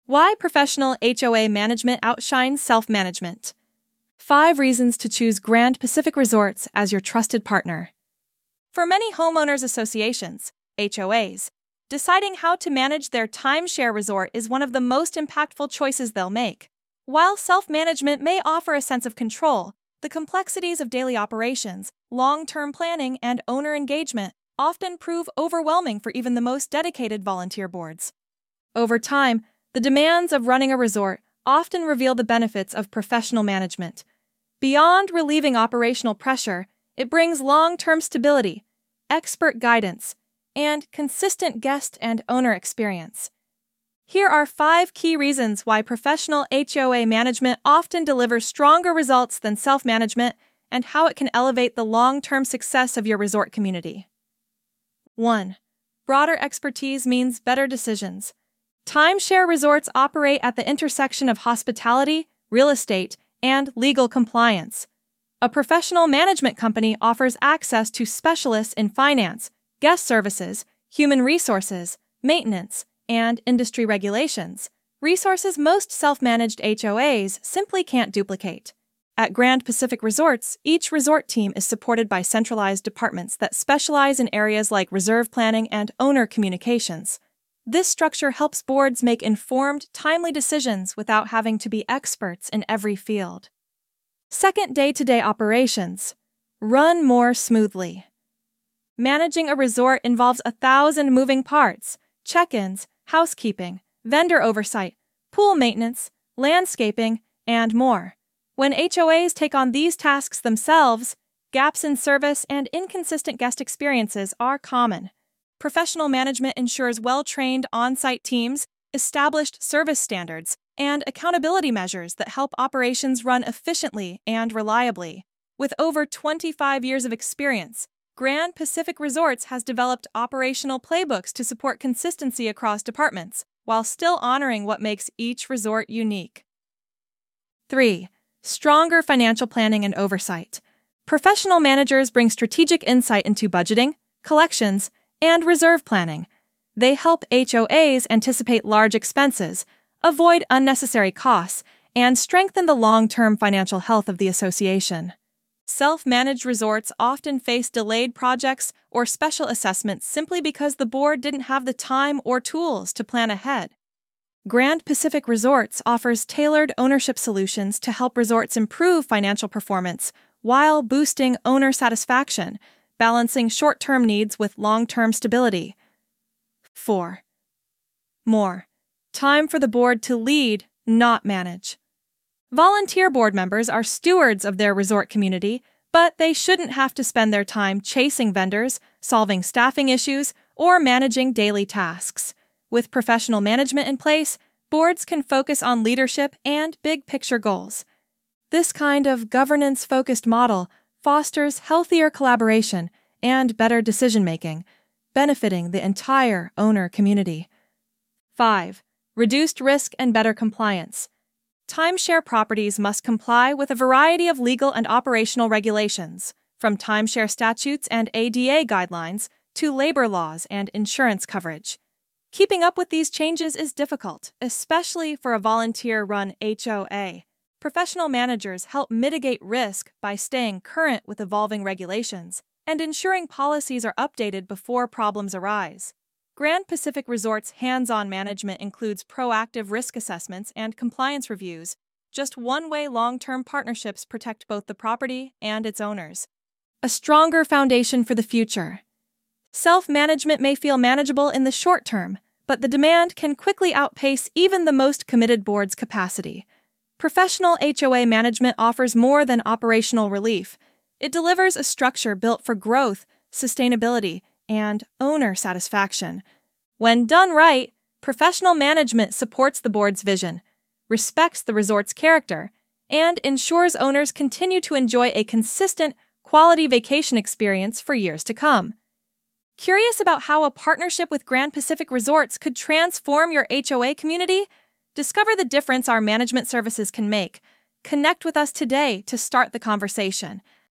Why professional HOA management outshines self-management. 5 reasons to choose Grand Pacific Resorts as your trusted partner. For many homeowners associations, HOAs, deciding how to manage their timeshare resort is one of the most impactful choices they'll make. While self-management may offer a sense of control, the complexities of daily operations, long-term planning, and owner engagement often prove overwhelming for even the most dedicated volunteer boards. Over time, the demands of running a resort often reveal the benefits of professional management. Beyond relieving operational pressure, it brings long-term stability, expert guidance, and consistent guest and owner experience. Here are 5 key reasons why professional HOA management often delivers stronger results than self-management and how it can elevate the long-term success of your resort community. 1. Broader expertise means better decisions. Timeshare resorts operate at the intersection of hospitality, real estate, and legal compliance. A professional management company offers access to specialists in finance, guest services, human resources, maintenance, and industry regulations, resources most self-managed HOAs simply can't duplicate. At Grand Pacific Resorts, each resort team is supported by centralized departments that specialize in areas like reserve planning and owner communications. This structure helps boards make informed, timely decisions without having to be experts in every field. 2. Day-to-day operations. Run more smoothly. Managing a resort involves 1,000 moving parts: check-ins, housekeeping, vendor oversight, pool maintenance, landscaping, and more. When HOAs take on these tasks themselves, gaps in service and inconsistent guest experiences are common. Professional management ensures well-trained on-site teams, established service standards, and accountability measures that help operations run efficiently and reliably. With over 25 years of experience, Grand Pacific Resorts has developed operational playbooks to support consistency across departments, while still honoring what makes each resort unique. 3. Stronger financial planning and oversight. Professional managers bring strategic insight into budgeting, collections, and reserve planning. They help HOAs anticipate large expenses, avoid unnecessary costs, and strengthen the long-term financial health of the association. Self-managed resorts often face delayed projects or special assessments simply because the board didn't have the time or tools to plan ahead. Grand Pacific Resorts offers tailored ownership solutions to help resorts improve financial performance while boosting owner satisfaction, balancing short-term needs with long-term stability. 4. More. Time for the board to lead, not manage. Volunteer board members are stewards of their resort community, but they shouldn't have to spend their time chasing vendors, solving staffing issues, or managing daily tasks. With professional management in place, boards can focus on leadership and big-picture goals. This kind of governance-focused model fosters healthier collaboration and better decision-making, benefiting the entire owner community. 5. Reduced risk and better compliance. Timeshare properties must comply with a variety of legal and operational regulations, from timeshare statutes and ADA guidelines to labor laws and insurance coverage. Keeping up with these changes is difficult, especially for a volunteer-run HOA. Professional managers help mitigate risk by staying current with evolving regulations and ensuring policies are updated before problems arise. Grand Pacific Resorts' hands-on management includes proactive risk assessments and compliance reviews, just one-way long-term partnerships protect both the property and its owners. A stronger foundation for the future. Self-management may feel manageable in the short term, but the demand can quickly outpace even the most committed board's capacity. Professional HOA management offers more than operational relief. It delivers a structure built for growth, sustainability, and owner satisfaction. When done right, professional management supports the board's vision, respects the resort's character, and ensures owners continue to enjoy a consistent, quality vacation experience for years to come. Curious about how a partnership with Grand Pacific Resorts could transform your HOA community? Discover the difference our management services can make. Connect with us today to start the conversation.